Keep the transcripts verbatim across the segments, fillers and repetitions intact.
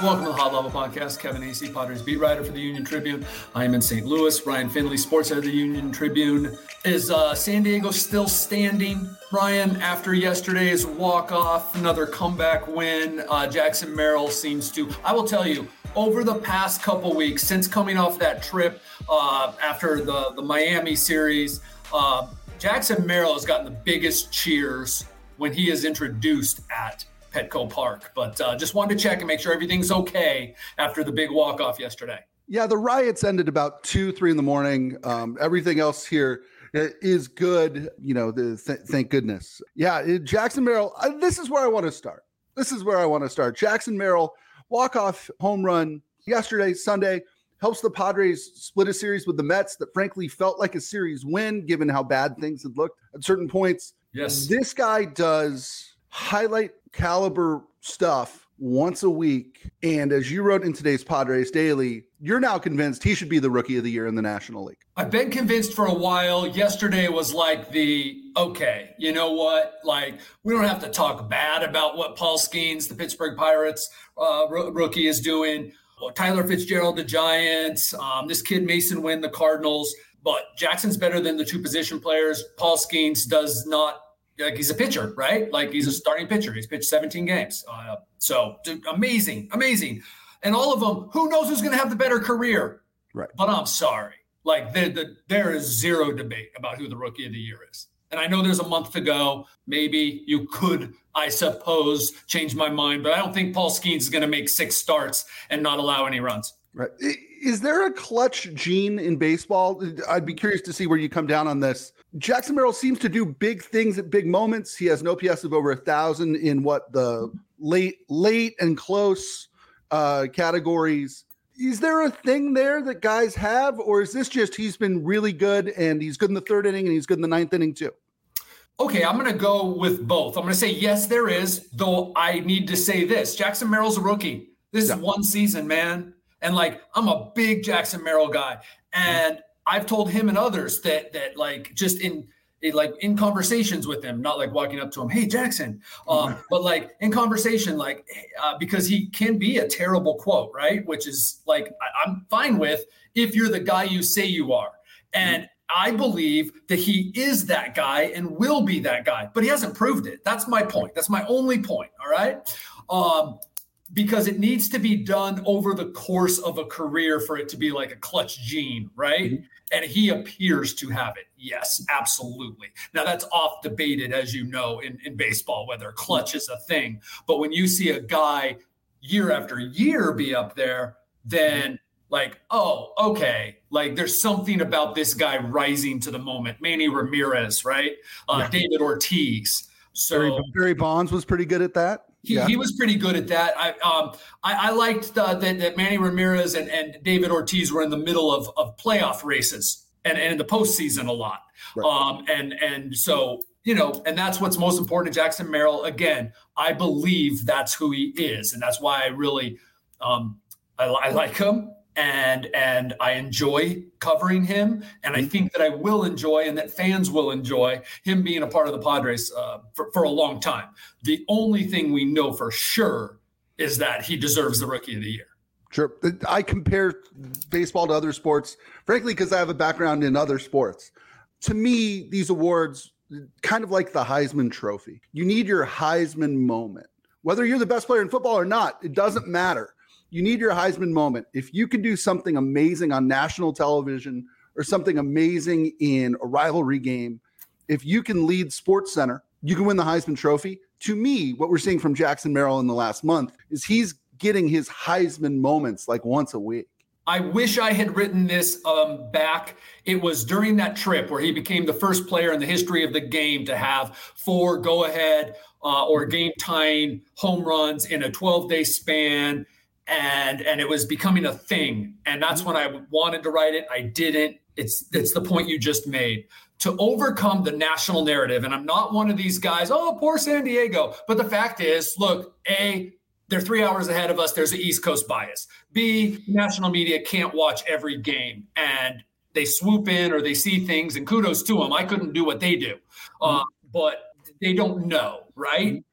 Welcome to the Hot Level Podcast. Kevin Acee, Padres beat writer for the Union Tribune. I am in Saint Louis. Ryan Finley, sports editor of the Union Tribune. Is uh, San Diego still standing, Ryan, after yesterday's walk-off, another comeback win? Uh, Jackson Merrill seems to, I will tell you, over the past couple weeks, since coming off that trip uh, after the, the Miami series, uh, Jackson Merrill has gotten the biggest cheers when he is introduced at Petco Park. But uh, just wanted to check and make sure everything's okay after the big walk-off yesterday. Yeah, the riots ended about two, three in the morning. Um, everything else here is good. You know, the, th- thank goodness. Yeah, it, Jackson Merrill, uh, this is where I want to start. This is where I want to start. Jackson Merrill, walk-off home run yesterday, Sunday, helps the Padres split a series with the Mets that frankly felt like a series win, given how bad things had looked at certain points. Yes. This guy does highlight caliber stuff once a week. And as you wrote in today's Padres Daily, you're now convinced he should be the rookie of the year in the National League. I've been convinced for a while. Yesterday was like the, okay, you know what? Like, we don't have to talk bad about what Paul Skeens, the Pittsburgh Pirates uh, r- rookie, is doing. Well, Tyler Fitzgerald, the Giants, um, this kid Mason Wynn, the Cardinals. But Jackson's better than the two position players. Paul Skeens does not, like, he's a pitcher, right? Like, he's a starting pitcher. He's pitched seventeen games. Uh, so dude, amazing, amazing. And all of them, who knows who's going to have the better career? Right. But I'm sorry. Like, the, the, there is zero debate about who the rookie of the year is. And I know there's a month to go. Maybe you could, I suppose, change my mind. But I don't think Paul Skeens is going to make six starts and not allow any runs. Right. Is there a clutch gene in baseball? I'd be curious to see where you come down on this. Jackson Merrill seems to do big things at big moments. He has an O P S of over a thousand in what the late, late and close uh, categories. Is there a thing there that guys have, or is this just he's been really good and he's good in the third inning and he's good in the ninth inning too? Okay, I'm going to go with both. I'm going to say, yes, there is, though I need to say this. Jackson Merrill's a rookie. This yeah. is one season, man. And, like, I'm a big Jackson Merrill guy. And I've told him and others that, that like, just in, like, in conversations with him, not like walking up to him, hey, Jackson, um, but, like, in conversation, like, uh, because he can be a terrible quote, right? Which is, like, I, I'm fine with if you're the guy you say you are. And I believe that he is that guy and will be that guy, but he hasn't proved it. That's my point. That's my only point. All right. Um, because it needs to be done over the course of a career for it to be like a clutch gene, right? Mm-hmm. And he appears to have it. Yes, absolutely. Now that's off debated, as you know, in, in baseball, whether clutch is a thing. But when you see a guy year after year be up there, then like, oh, okay. Like there's something about this guy rising to the moment. Manny Ramirez, right? Uh, yeah. David Ortiz. So Barry, Barry Bonds was pretty good at that. He, yeah. he was pretty good at that. I um I, I liked uh, that, that Manny Ramirez and, and David Ortiz were in the middle of, of playoff races and, and in the postseason a lot. Right. Um and and so you know, and that's what's most important to Jackson Merrill. Again, I believe that's who he is, and that's why I really um I, I like him. And and I enjoy covering him, and I think that I will enjoy and that fans will enjoy him being a part of the Padres uh, for, for a long time. The only thing we know for sure is that he deserves the Rookie of the Year. Sure. I compare baseball to other sports, frankly, because I have a background in other sports. To me, these awards, kind of like the Heisman Trophy. You need your Heisman moment. Whether you're the best player in football or not, it doesn't matter. You need your Heisman moment. If you can do something amazing on national television or something amazing in a rivalry game, if you can lead SportsCenter, you can win the Heisman Trophy. To me, what we're seeing from Jackson Merrill in the last month is he's getting his Heisman moments like once a week. I wish I had written this um, back. It was during that trip where he became the first player in the history of the game to have four go-ahead uh, or game-tying home runs in a twelve-day span. And and it was becoming a thing. And that's when I wanted to write it. I didn't. It's it's the point you just made. To overcome the national narrative, and I'm not one of these guys, oh, poor San Diego. But the fact is, look, A, they're three hours ahead of us. There's an East Coast bias. B, national media can't watch every game. And they swoop in or they see things, and kudos to them. I couldn't do what they do. Uh, but they don't know, right?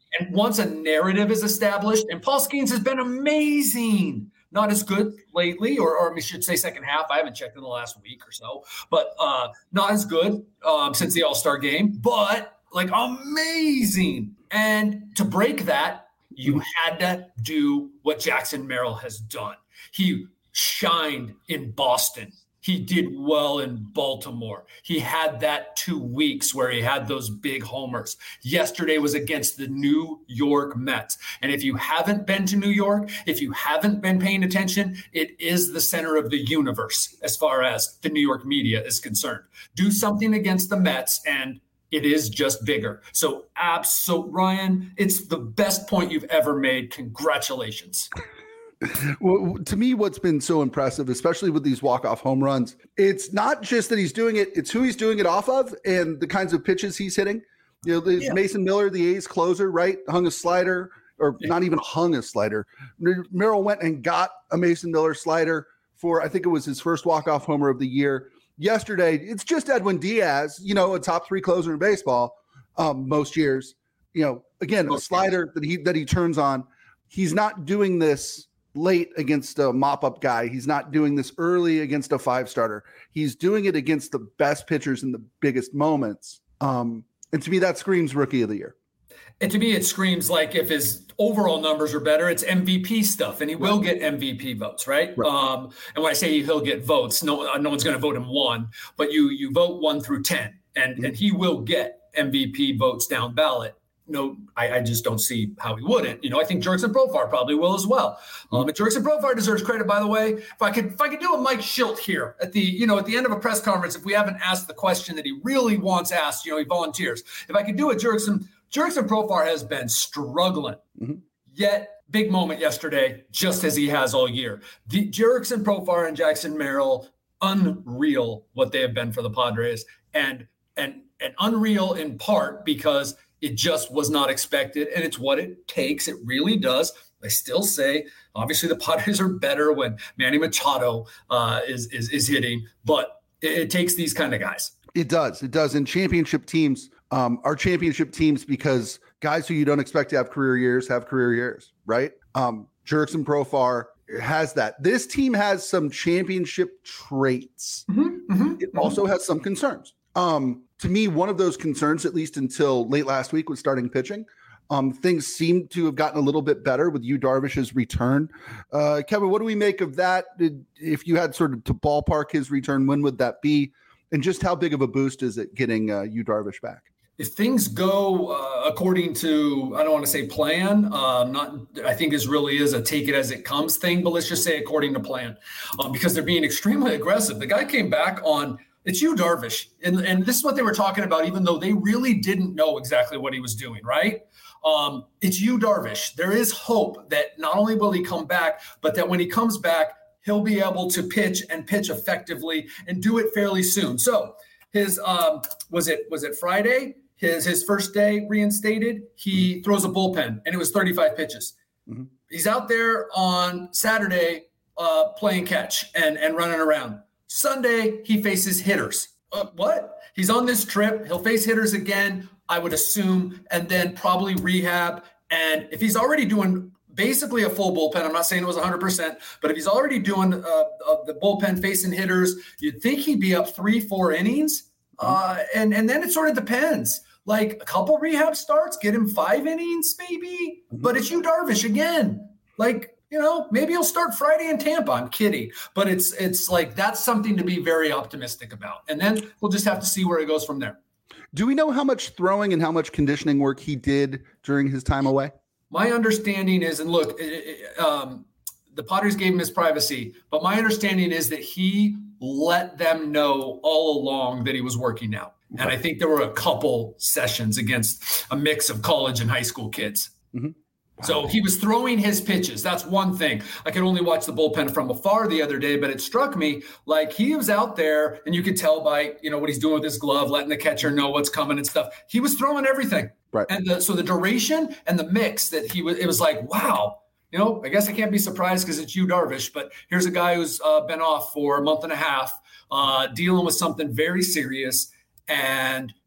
And once a narrative is established, and Paul Skeens has been amazing. Not as good lately, or, or I should say second half. I haven't checked in the last week or so, but uh, not as good um, since the All-Star game, but like amazing. And to break that, you had to do what Jackson Merrill has done. He shined in Boston. He did well in Baltimore. He had that two weeks where he had those big homers. Yesterday was against the New York Mets. And if you haven't been to New York, if you haven't been paying attention, it is the center of the universe as far as the New York media is concerned. Do something against the Mets and it is just bigger. So, absolutely, Ryan, it's the best point you've ever made. Congratulations. Well, to me, what's been so impressive, especially with these walk-off home runs, it's not just that he's doing it, it's who he's doing it off of and the kinds of pitches he's hitting. You know, there's yeah. Mason Miller, the A's closer, right? Hung a slider, or yeah. not even hung a slider. Merrill went and got a Mason Miller slider for, I think it was his first walk-off homer of the year. Yesterday, it's just Edwin Diaz, you know, a top three closer in baseball um, most years. You know, again, most a slider years. that he that he turns on. He's not doing this late against a mop-up guy. He's not doing this early against a five-starter. He's doing it against the best pitchers in the biggest moments. Um, and to me, that screams Rookie of the Year. And to me, it screams like if his overall numbers are better, it's M V P stuff, and he will get M V P votes, right? right. Um, and when I say he'll get votes, no, no one's going to vote him one, but you you vote one through ten, and mm-hmm. and he will get M V P votes down ballot. No, I, I just don't see how he wouldn't. You know, I think Jurickson Profar probably will as well. Um, and Jurickson Profar deserves credit, by the way. If I could, if I could do a Mike Schilt here at the, you know, at the end of a press conference, if we haven't asked the question that he really wants asked, you know, he volunteers. If I could do it, Jurickson, Jurickson Profar has been struggling. Mm-hmm. Yet, big moment yesterday, just as he has all year. The Jurickson Profar and Jackson Merrill, unreal what they have been for the Padres, and and and unreal in part because it just was not expected, and it's what it takes. It really does. I still say, obviously, the Padres are better when Manny Machado uh, is, is is hitting, but it, it takes these kind of guys. It does. It does. And championship teams um, are championship teams because guys who you don't expect to have career years have career years, right? Um, Jurickson Profar has that. This team has some championship traits. Mm-hmm, mm-hmm, it mm-hmm. also has some concerns. Um, to me, one of those concerns, at least until late last week, was starting pitching. Um, things seem to have gotten a little bit better with Yu Darvish's return. Uh, Kevin, what do we make of that? Did, if you had sort of to ballpark his return, when would that be? And just how big of a boost is it getting uh, Yu Darvish back? If things go uh, according to, I don't want to say plan, uh, not, I think this really is a take it as it comes thing, but let's just say according to plan, um, because they're being extremely aggressive. The guy came back on, it's Yu Darvish. And, and this is what they were talking about, even though they really didn't know exactly what he was doing, right? Um, it's Yu Darvish. There is hope that not only will he come back, but that when he comes back, he'll be able to pitch and pitch effectively and do it fairly soon. So his, um, was it, was it Friday? His his first day reinstated, he throws a bullpen, and it was thirty-five pitches. Mm-hmm. He's out there on Saturday uh, playing catch and, and running around. Sunday, he faces hitters. Uh, what? He's on this trip. He'll face hitters again, I would assume, and then probably rehab. And if he's already doing basically a full bullpen, I'm not saying it was one hundred percent, but if he's already doing uh, uh, the bullpen facing hitters, you'd think he'd be up three, four innings. Uh, and, and then it sort of depends. Like a couple rehab starts, get him five innings maybe, but it's Yu Darvish again. Like, you know, maybe he'll start Friday in Tampa. I'm kidding. But it's it's like that's something to be very optimistic about. And then we'll just have to see where it goes from there. Do we know how much throwing and how much conditioning work he did during his time away? My understanding is, and look, um, the Padres gave him his privacy, but my understanding is that he let them know all along that he was working out. And I think there were a couple sessions against a mix of college and high school kids. Mm-hmm. Wow. So he was throwing his pitches. That's one thing. I could only watch the bullpen from afar the other day, but it struck me like he was out there, and you could tell by, you know, what he's doing with his glove, letting the catcher know what's coming and stuff. He was throwing everything. Right. And the, so the duration and the mix that he was, it was like, wow. You know, I guess I can't be surprised because it's Yu Darvish, but here's a guy who's uh, been off for a month and a half, uh, dealing with something very serious. And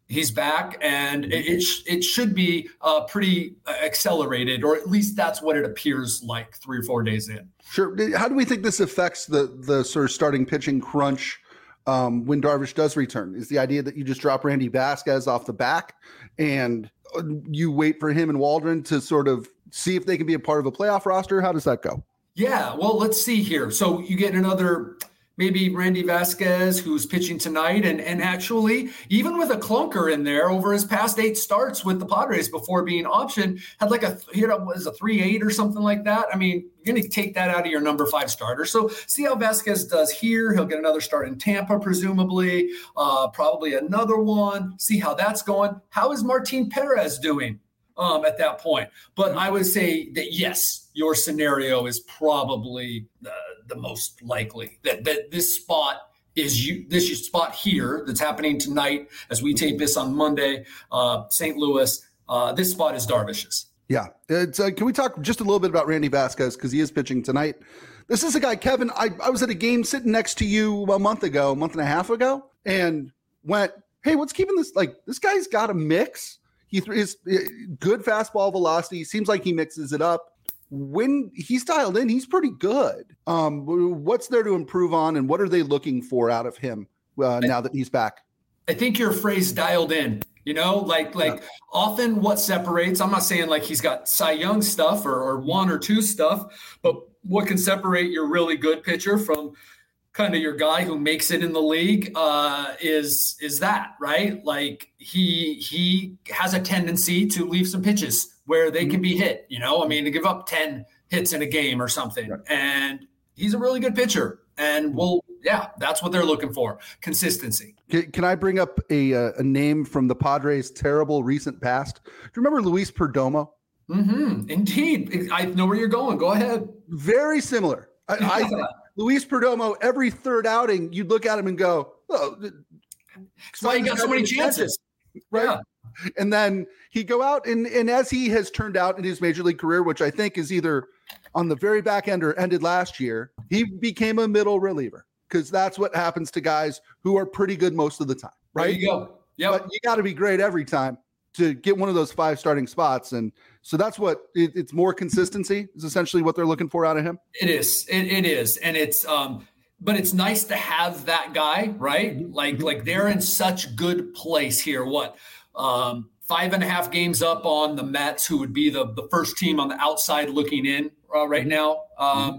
He's back, and it it, sh- it should be uh, pretty accelerated, or at least that's what it appears like three or four days in. Sure. How do we think this affects the the sort of starting pitching crunch um, when Darvish does return? Is the idea that you just drop Randy Vasquez off the back and you wait for him and Waldron to sort of see if they can be a part of a playoff roster? How does that go? Yeah, well, let's see here. So you get another maybe Randy Vasquez, who's pitching tonight. And, and actually, even with a clunker in there over his past eight starts with the Padres before being optioned, had like a, he had a, was a three eight or something like that. I mean, you're going to take that out of your number five starter. So see how Vasquez does here. He'll get another start in Tampa, presumably, uh, probably another one. See how that's going. How is Martin Perez doing um, at that point? But I would say that, yes, your scenario is probably uh, the most likely that, that this spot is you, this spot here that's happening tonight as we tape this on Monday, uh, Saint Louis. Uh, this spot is Darvish's. Yeah. It's, uh, can we talk just a little bit about Randy Vasquez, because he is pitching tonight? This is a guy, Kevin, I, I was at a game sitting next to you a month ago, a month and a half ago, and went, hey, what's keeping this? Like, this guy's got a mix. He is good fastball velocity. Seems like he mixes it up. When he's dialed in, he's pretty good. Um, what's there to improve on, and what are they looking for out of him uh, now that he's back? I think your phrase dialed in, you know, like, like yeah. Often what separates, I'm not saying like he's got Cy Young stuff or, or one or two stuff, but what can separate your really good pitcher from kind of your guy who makes it in the league uh, is, is that, right? Like he, he has a tendency to leave some pitches where they can be hit, you know, I mean, to give up ten hits in a game or something. Right. And he's a really good pitcher. And well, yeah, that's what they're looking for. Consistency. Can, can I bring up a, uh, a name from the Padres' terrible recent past? Do you remember Luis Perdomo? Mm-hmm. Indeed. I know where you're going. Go ahead. Very similar. I, I Luis Perdomo, every third outing, you'd look at him and go, oh, that's why he got so many chances. Right. Yeah. And then he'd go out, and, and as he has turned out in his major league career, which I think is either on the very back end or ended last year, he became a middle reliever, because that's what happens to guys who are pretty good most of the time, right? There you go. Yeah, but you got to be great every time to get one of those five starting spots. And so that's what it, it's more consistency is essentially what they're looking for out of him. It is. It, it is. And it's, um, but it's nice to have that guy, right? Like, like they're in such good place here. What? Um, five and a half games up on the Mets, who would be the, the first team on the outside looking in uh, right now. Um, mm-hmm.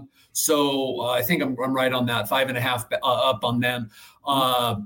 So uh, I think I'm, I'm right on that, five and a half uh, up on them. Uh,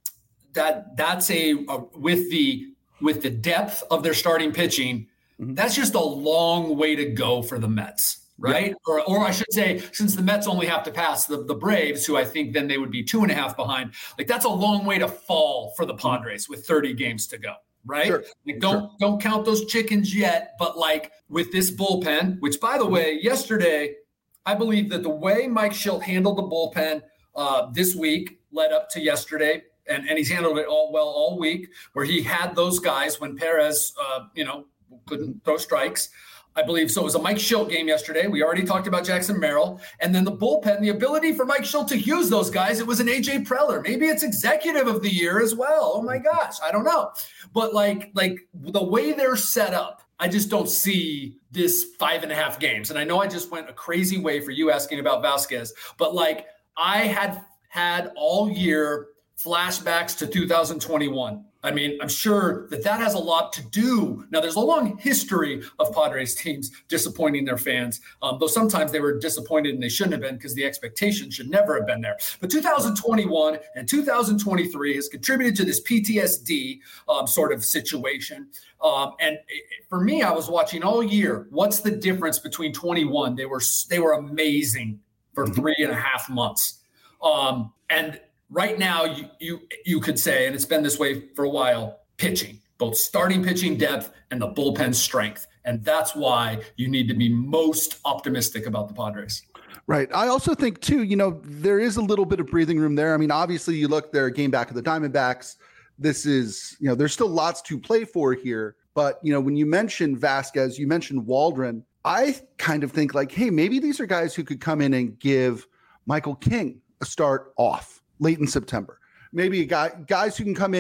that that's a, a with the with the depth of their starting pitching, mm-hmm. that's just a long way to go for the Mets, right? Yeah. Or or I should say, since the Mets only have to pass the, the Braves, who I think then they would be two and a half behind. Like that's a long way to fall for the Padres with thirty games to go. Right? Sure. Like don't sure. don't count those chickens yet. But like with this bullpen, which by the way, yesterday, I believe that the way Mike Shildt handled the bullpen uh, this week led up to yesterday, and, and he's handled it all well all week, where he had those guys when Perez, uh, you know, couldn't throw strikes. I believe so. It was a Mike Shildt game yesterday. We already talked about Jackson Merrill. And then the bullpen, the ability for Mike Shildt to use those guys, it was an A J Preller. Maybe it's executive of the year as well. Oh my gosh, I don't know. But like, like the way they're set up, I just don't see this five and a half games. And I know I just went a crazy way for you asking about Vasquez, but like I had had all year flashbacks to two thousand twenty-one. I mean, I'm sure that that has a lot to do. Now, there's a long history of Padres teams disappointing their fans, um, though sometimes they were disappointed and they shouldn't have been because the expectation should never have been there. But two thousand twenty-one and two thousand twenty-three has contributed to this P T S D um, sort of situation. Um, and for me, I was watching all year. What's the difference between twenty-one? They were they were amazing for three and a half months. Um, and right now, you, you you could say, and it's been this way for a while, pitching, both starting pitching depth and the bullpen strength. And that's why you need to be most optimistic about the Padres. Right. I also think, too, you know, there is a little bit of breathing room there. I mean, obviously, you look there, game back of the Diamondbacks. This is, you know, there's still lots to play for here. But, you know, when you mention Vasquez, you mentioned Waldron, I kind of think like, hey, maybe these are guys who could come in and give Michael King a start off late in September. Maybe a guy, guys who can come in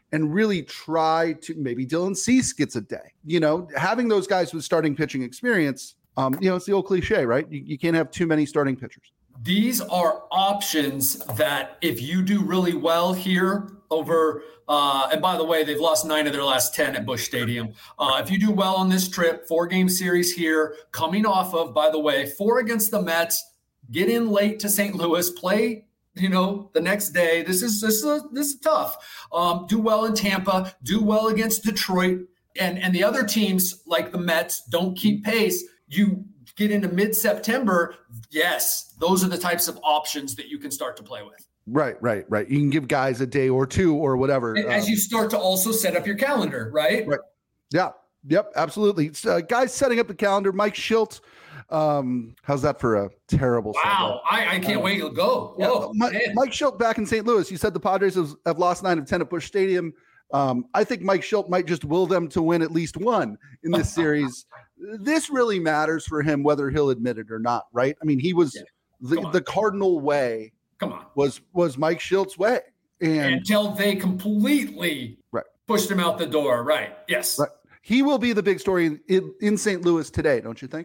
and really try to maybe Dylan Cease gets a day, you know, having those guys with starting pitching experience. Um, you know, it's the old cliche, right? You, you can't have too many starting pitchers. These are options that if you do really well here over, uh, and by the way, they've lost nine of their last ten at Busch Stadium. Uh, if you do well on this trip, four game series here, coming off of, by the way, four against the Mets, get in late to Saint Louis, play, you know, the next day. This is, this is, this is tough. Um, do well in Tampa, do well against Detroit, and, and the other teams like the Mets don't keep pace. You get into mid-September, yes, those are the types of options that you can start to play with. Right, right, right. You can give guys a day or two or whatever. As um, you start to also set up your calendar, right? Right. Yeah. Yep. Absolutely. Uh, guys setting up the calendar. Mike Shildt. Um, how's that for a terrible? Wow. I, I can't uh, wait to go. Whoa, yeah, Mike, Mike Shildt back in Saint Louis. You said the Padres have, have lost nine of ten at Busch Stadium. Um, I think Mike Shildt might just will them to win at least one in this series. This really matters for him, whether he'll admit it or not, right? I mean, he was yeah. the, the Cardinal way. Come on, was was Mike Shildt's way, and until they completely right. pushed him out the door, right? Yes, right. He will be the big story in, in Saint Louis today, don't you think?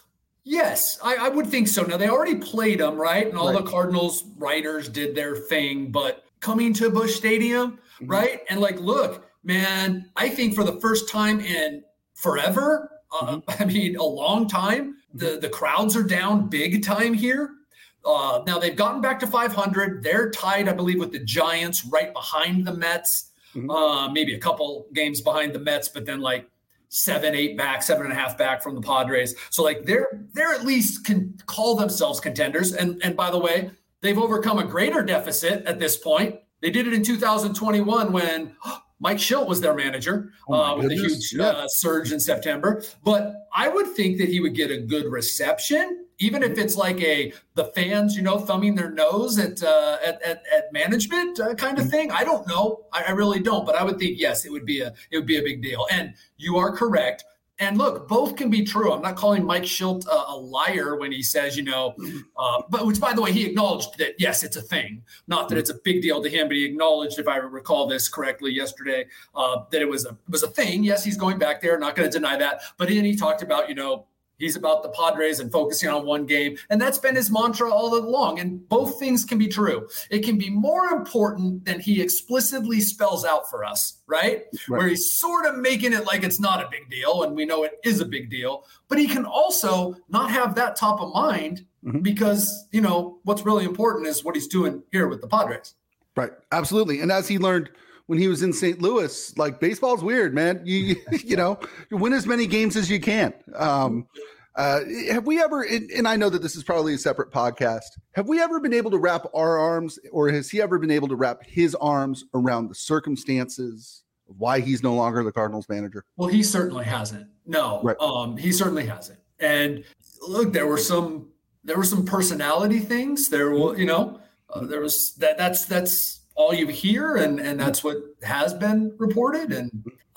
Yes, I, I would think so. Now they already played him, right? And all right. the Cardinals writers did their thing, but coming to Busch Stadium, mm-hmm. right? And like, look, man, I think for the first time in forever. Uh, I mean, a long time. The the crowds are down big time here. Uh, now they've gotten back to five hundred. They're tied, I believe, with the Giants, right behind the Mets. Mm-hmm. Uh, maybe a couple games behind the Mets, but then like seven, eight back, seven and a half back from the Padres. So like they're they're at least can call themselves contenders. And and by the way, they've overcome a greater deficit at this point. They did it in two thousand twenty-one when Mike Shildt was their manager oh uh, with a huge yeah. uh, surge in September. But I would think that he would get a good reception, even if it's like a the fans, you know, thumbing their nose at uh, at, at, at management uh, kind of thing. I don't know. I, I really don't. But I would think, yes, it would be a it would be a big deal. And you are correct. And look, both can be true. I'm not calling Mike Shildt a, a liar when he says, you know, uh, but which, by the way, he acknowledged that, yes, it's a thing. Not that it's a big deal to him, but he acknowledged, if I recall this correctly yesterday, uh, that it was a it was a thing. Yes, he's going back there. Not going to deny that. But then he talked about, you know, he's about the Padres and focusing on one game. And that's been his mantra all along. And both things can be true. It can be more important than he explicitly spells out for us, right? right? Where he's sort of making it like it's not a big deal. And we know it is a big deal. But he can also not have that top of mind mm-hmm. because, you know, what's really important is what he's doing here with the Padres. Right. Absolutely. And as he learned when he was in Saint Louis, like baseball's weird, man. You you know, you win as many games as you can. Um, uh, have we ever, and, and I know that this is probably a separate podcast, have we ever been able to wrap our arms, or has he ever been able to wrap his arms around the circumstances of why he's no longer the Cardinals manager? Well, he certainly hasn't. No, right. um, he certainly hasn't. And look, there were some, there were some personality things there. Will, you know, uh, there was that. That's that's. all you hear, and and that's what has been reported. And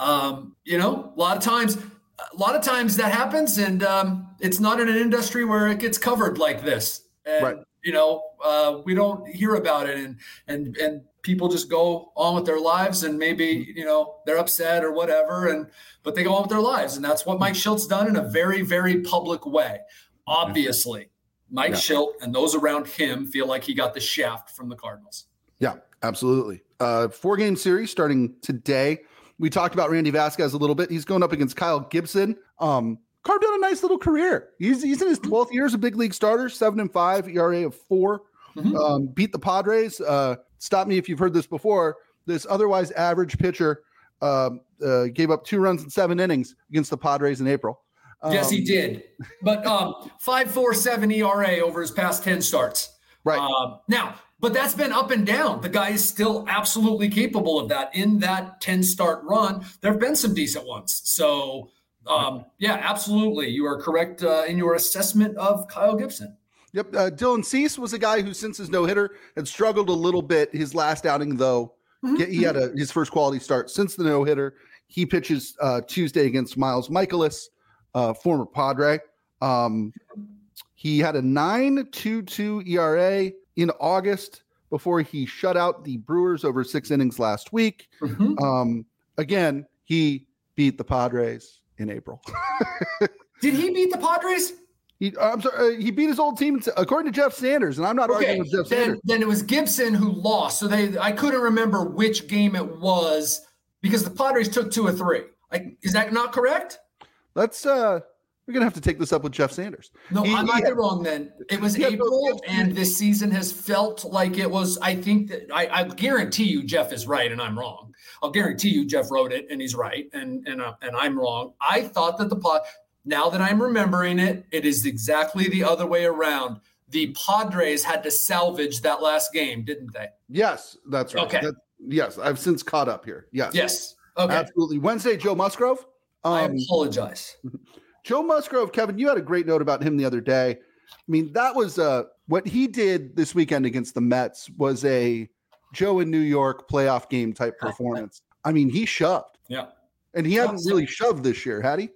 um you know, a lot of times a lot of times that happens, and um it's not in an industry where it gets covered like this, and right. you know uh we don't hear about it, and and and people just go on with their lives, and maybe, you know, they're upset or whatever, and but they go on with their lives. And that's what Mike Shildt's done in a very, very public way. Obviously Mike yeah. Shildt and those around him feel like he got the shaft from the Cardinals. Yeah, absolutely. Uh, four game series starting today. We talked about Randy Vasquez a little bit. He's going up against Kyle Gibson. Um, carved out a nice little career. He's he's in his twelfth year as a big league starter, seven and five, E R A of four. Mm-hmm. Um, beat the Padres. Uh, stop me if you've heard this before. This otherwise average pitcher um, uh, gave up two runs in seven innings against the Padres in April. Um, yes, he did. But um, five point four seven E R A over his past ten starts. Right. Uh, now, but that's been up and down. The guy is still absolutely capable of that. In that ten start run, there have been some decent ones. So, um, yeah, absolutely. You are correct uh, in your assessment of Kyle Gibson. Yep. Uh, Dylan Cease was a guy who, since his no-hitter, had struggled a little bit. His last outing, though, mm-hmm. he had a, his first quality start since the no-hitter. He pitches uh, Tuesday against Miles Michaelis, uh, former Padre. Um, he had a nine point two two E R A in August before he shut out the Brewers over six innings last week. Mm-hmm. Um, again, he beat the Padres in April. Did he beat the Padres? He, I'm sorry, uh, he beat his old team, according to Jeff Sanders, and I'm not Okay, arguing with Jeff then, Sanders. then it was Gibson who lost. So they, I couldn't remember which game it was because the Padres took two or three. Like, is that not correct? Let's. Uh, we're gonna have to take this up with Jeff Sanders. No, he, I might he, be wrong. Then it was yeah, April, and this season has felt like it was. I think that I, I guarantee you, Jeff is right, and I'm wrong. I'll guarantee you, Jeff wrote it, and he's right, and and uh, and I'm wrong. I thought that the pod. Now that I'm remembering it, it is exactly the other way around. The Padres had to salvage that last game, didn't they? Yes, that's right. Okay. That, yes, I've since caught up here. Yes. Yes. Okay. Absolutely. Wednesday, Joe Musgrove. Um, I apologize. Joe Musgrove, Kevin, you had a great note about him the other day. I mean, that was uh, what he did this weekend against the Mets was a Joe in New York playoff game type performance. I mean, he shoved. Yeah. And he hadn't really shoved this year, had he?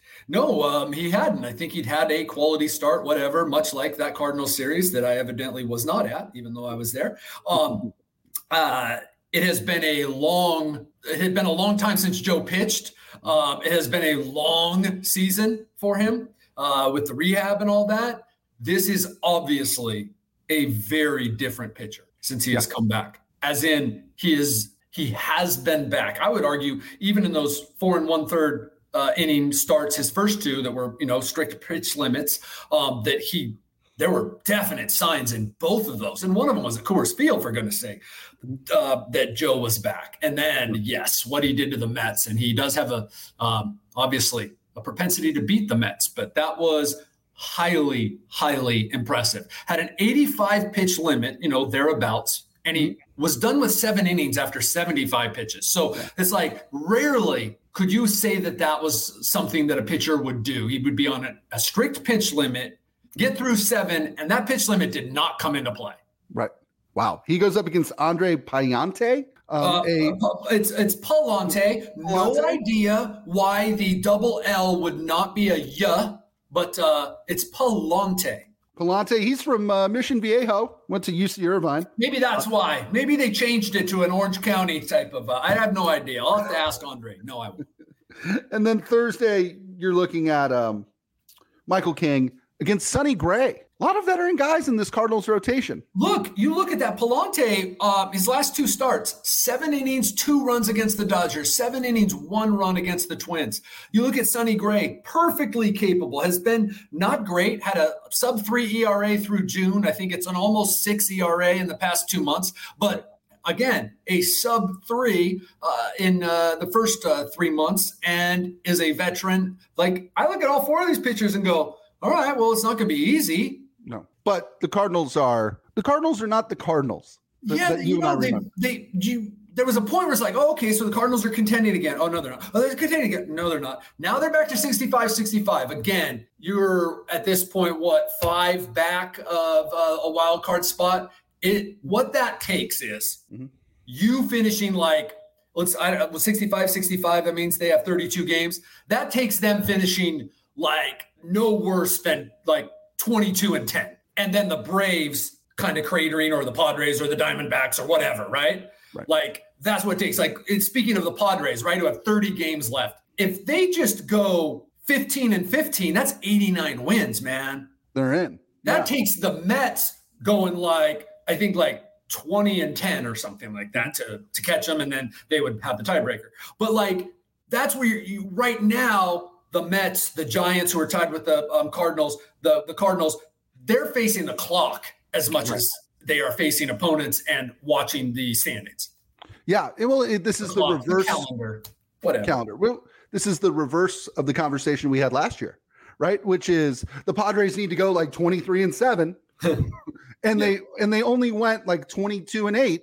No, um, he hadn't. I think he'd had a quality start, whatever, much like that Cardinals series that I evidently was not at, even though I was there. Um, uh, it has been a long, it had been a long time since Joe pitched. Um, it has been a long season for him uh, with the rehab and all that. This is obviously a very different pitcher since he has come back, as in he is, he has been back. I would argue even in those four and one third Uh, inning starts, his first two that were, you know, strict pitch limits, um, that he, there were definite signs in both of those. And one of them was at Coors Field, for goodness sake, uh, that Joe was back. And then, yes, what he did to the Mets. And he does have a, um, obviously a propensity to beat the Mets, but that was highly, highly impressive. Had an eighty-five pitch limit, you know, thereabouts. And he was done with seven innings after seventy-five pitches. So it's like rarely could you say that that was something that a pitcher would do. He would be on a, a strict pitch limit, get through seven, and that pitch limit did not come into play. Right. Wow. He goes up against Andre Pallante. Um, uh, a- it's it's Pallante. No idea why the double L would not be a Y, but uh, it's Pallante. Pallante, he's from uh, Mission Viejo, went to U C Irvine. Maybe that's why. Maybe they changed it to an Orange County type of, uh, I have no idea. I'll have to ask Andre. No, I won't. And then Thursday, you're looking at um, Michael King against Sonny Gray. A lot of veteran guys in this Cardinals rotation. Look, you look at that. Pallante, uh, his last two starts, seven innings, two runs against the Dodgers, seven innings, one run against the Twins. You look at Sonny Gray, perfectly capable, has been not great, had a sub three E R A through June. I think it's an almost six E R A in the past two months. But again, a sub three uh, in uh, the first uh, three months and is a veteran. Like, I look at all four of these pitchers and go, all right, well, it's not going to be easy. No, but the Cardinals are the Cardinals are not the Cardinals. That, yeah, that you, you know, they, they, you, there was a point where it's like, oh, okay, so the Cardinals are contending again. Oh, no, they're not. Oh, they're contending again. No, they're not. Now they're back to sixty-five sixty-five. Again, you're at this point, what, five back of uh, a wild card spot? It What that takes is mm-hmm. you finishing like, let's, I don't know, sixty-five sixty-five, that means they have thirty-two games. That takes them finishing like no worse than like twenty-two and ten. And then the Braves kind of cratering, or the Padres or the Diamondbacks or whatever, right? right. Like, that's what it takes. Like, it's, speaking of the Padres, right, who have thirty games left. If they just go fifteen and fifteen, that's eighty-nine wins, man. They're in. That yeah. takes the Mets going like, I think like twenty and ten or something like that to, to catch them, and then they would have the tiebreaker. But like, that's where you, you right now, the Mets, the Giants, who are tied with the um, Cardinals, the, the Cardinals, they're facing the clock as much right. as they are facing opponents and watching the standings. Yeah, it, well, it, this is the, the clock, reverse the calendar, whatever. Calendar. Well, this is the reverse of the conversation we had last year, right? Which is the Padres need to go like twenty-three and seven, and yeah. they and they only went like twenty-two and eight.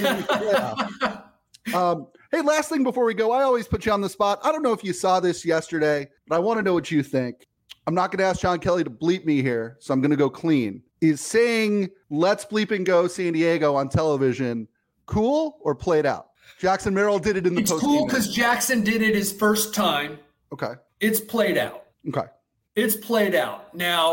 um, Hey, last thing before we go, I always put you on the spot. I don't know if you saw this yesterday, but I want to know what you think. I'm not going to ask John Kelly to bleep me here, so I'm going to go clean. Is saying let's bleep and go San Diego on television cool or played out? Jackson Merrill did it in the it's post. It's cool because Jackson did it his first time. Okay. It's played out. Okay. It's played out. Now,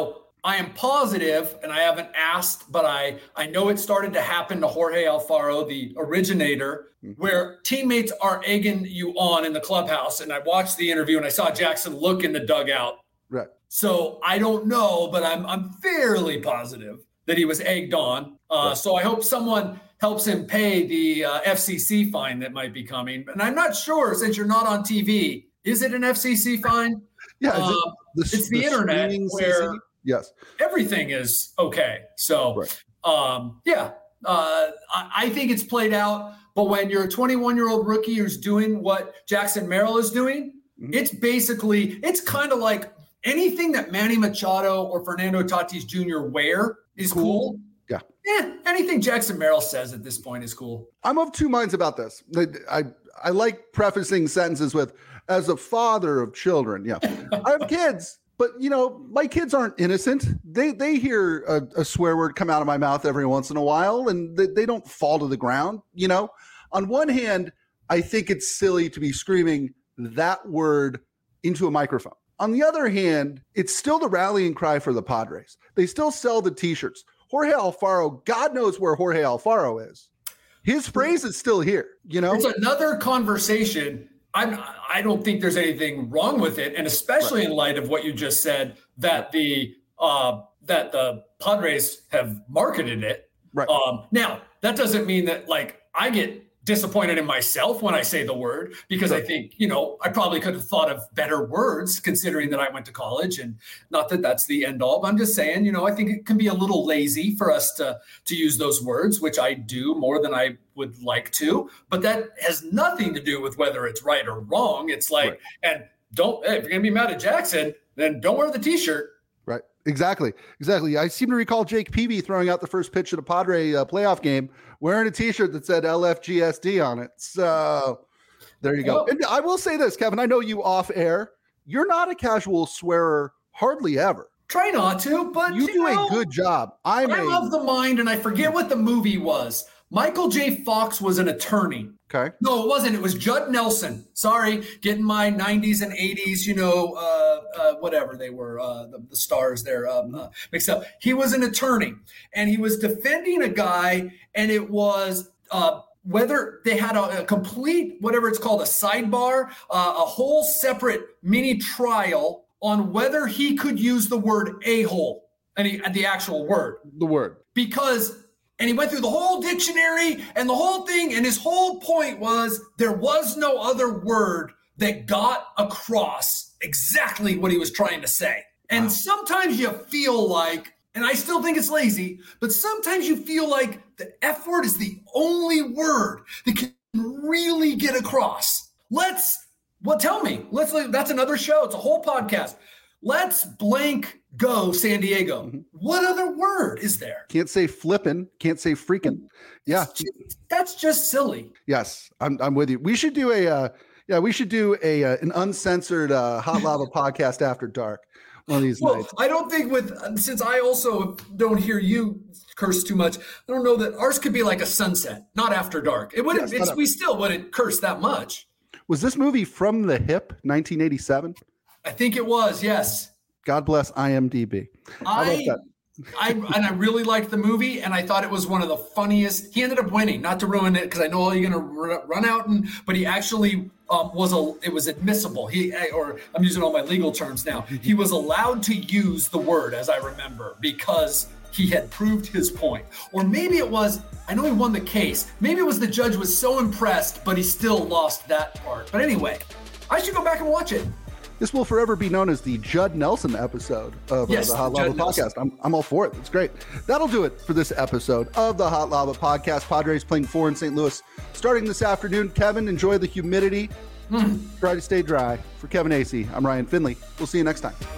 I am positive, and I haven't asked, but I, I know it started to happen to Jorge Alfaro, the originator, mm-hmm. where teammates are egging you on in the clubhouse. And I watched the interview and I saw Jackson look in the dugout. Right. So I don't know, but I'm I'm fairly positive that he was egged on. Uh, right. So I hope someone helps him pay the uh, F C C fine that might be coming. And I'm not sure, since you're not on T V, is it an F C C fine? Yeah, uh, it the, it's the, the internet where yes, everything is okay. So, right. um, yeah, uh, I, I think it's played out. But when you're a twenty-one-year-old rookie who's doing what Jackson Merrill is doing, mm-hmm. it's basically, it's kind of like anything that Manny Machado or Fernando Tatis Junior wear is cool. cool. Yeah. Yeah. Anything Jackson Merrill says at this point is cool. I'm of two minds about this. I, I like prefacing sentences with, as a father of children. Yeah. I have kids, but you know, my kids aren't innocent. They, they hear a, a swear word come out of my mouth every once in a while, and they, they don't fall to the ground. You know, on one hand, I think it's silly to be screaming that word into a microphone. On the other hand, it's still the rallying cry for the Padres. They still sell the t-shirts. Jorge Alfaro, God knows where Jorge Alfaro is. His phrase is still here, you know? It's another conversation. I'm, I don't think there's anything wrong with it, and especially right. in light of what you just said, that the uh, that the Padres have marketed it. Right. Um, now, that doesn't mean that, like, I get disappointed in myself when I say the word, because I think, you know, I probably could have thought of better words considering that I went to college, and not that that's the end all, but I'm just saying, you know, I think it can be a little lazy for us to, to use those words, which I do more than I would like to, but that has nothing to do with whether it's right or wrong. It's like, right. and don't, hey, if you're going to be mad at Jackson, then don't wear the t-shirt. Right. Exactly. Exactly. I seem to recall Jake Peavy throwing out the first pitch of the Padre uh, playoff game wearing a t-shirt that said L F G S D on it. So there you go. Well, and I will say this, Kevin, I know you off air. You're not a casual swearer hardly ever. Try not to, but you, you do know, a good job. I'm I a, love the mind, and I forget what the movie was. Michael J. Fox was an attorney. Okay. No, it wasn't. It was Judd Nelson. Sorry, getting my nineties and eighties, you know, uh, uh, whatever they were, uh, the, the stars there um, uh, mixed up. He was an attorney, and he was defending a guy, and it was uh, whether they had a, a complete, whatever it's called, a sidebar, uh, a whole separate mini trial on whether he could use the word a-hole, and he, the actual word. The word. Because... And he went through the whole dictionary and the whole thing. And his whole point was there was no other word that got across exactly what he was trying to say. And wow. sometimes you feel like, and I still think it's lazy, but sometimes you feel like the F word is the only word that can really get across. Let's, well, tell me, let's, that's another show. It's a whole podcast. Let's blank go San Diego. Mm-hmm. What other word is there? Can't say flippin'. Can't say freaking. Yeah. Just, that's just silly. Yes, I'm I'm with you. We should do a uh, yeah, we should do a uh, an uncensored uh, Hot Lava podcast after dark one of these well, nights. I don't think with since I also don't hear you curse too much. I don't know that ours could be like a sunset, not after dark. It wouldn't. Yes, it's, we still wouldn't curse that much. Was this movie From the Hip, nineteen eighty-seven? I think it was, yes. God bless I M D B. How I, about that? I and I really liked the movie, and I thought it was one of the funniest. He ended up winning, not to ruin it, because I know you're going to run out, and but he actually um, was a. It was admissible. He or I'm using all my legal terms now. He was allowed to use the word, as I remember, because he had proved his point. Or maybe it was. I know he won the case. Maybe it was the judge was so impressed, but he still lost that part. But anyway, I should go back and watch it. This will forever be known as the Judd Nelson episode of yes, uh, the Hot Lava Podcast. I'm, I'm all for it. It's great. That'll do it for this episode of the Hot Lava Podcast. Padres playing four in Saint Louis starting this afternoon. Kevin, enjoy the humidity. Mm. Try to stay dry. For Kevin Acee, I'm Ryan Finley. We'll see you next time.